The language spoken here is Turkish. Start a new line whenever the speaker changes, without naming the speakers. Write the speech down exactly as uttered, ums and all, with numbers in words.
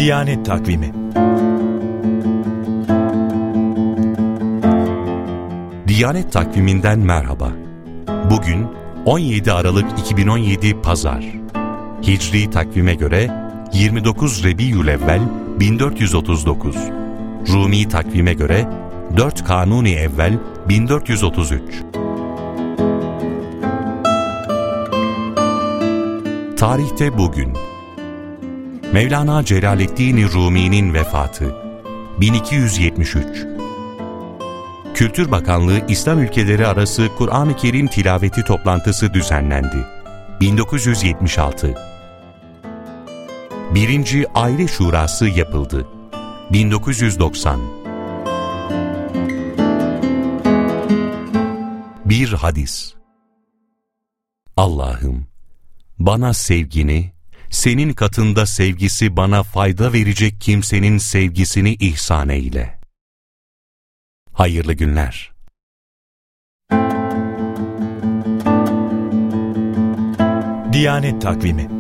Diyanet Takvimi.
Diyanet Takviminden merhaba. Bugün on yedi Aralık iki bin on yedi Pazar. Hicri takvime göre yirmi dokuz Rebiyülevvel bin dört yüz otuz dokuz. Rumi takvime göre dört Kanuni Evvel bin dört yüz otuz üç. Tarihte bugün Mevlana Celaleddin Rumi'nin vefatı bin iki yüz yetmiş üç. Kültür Bakanlığı İslam ülkeleri arası Kur'an-ı Kerim tilaveti toplantısı düzenlendi bin dokuz yüz yetmiş altı. Birinci Aile Şurası yapıldı bin dokuz yüz doksan. Bir hadis. Allah'ım, bana sevgini, senin katında sevgisi bana fayda verecek kimsenin sevgisini ihsan eyle. Hayırlı günler.
Diyanet Takvimi.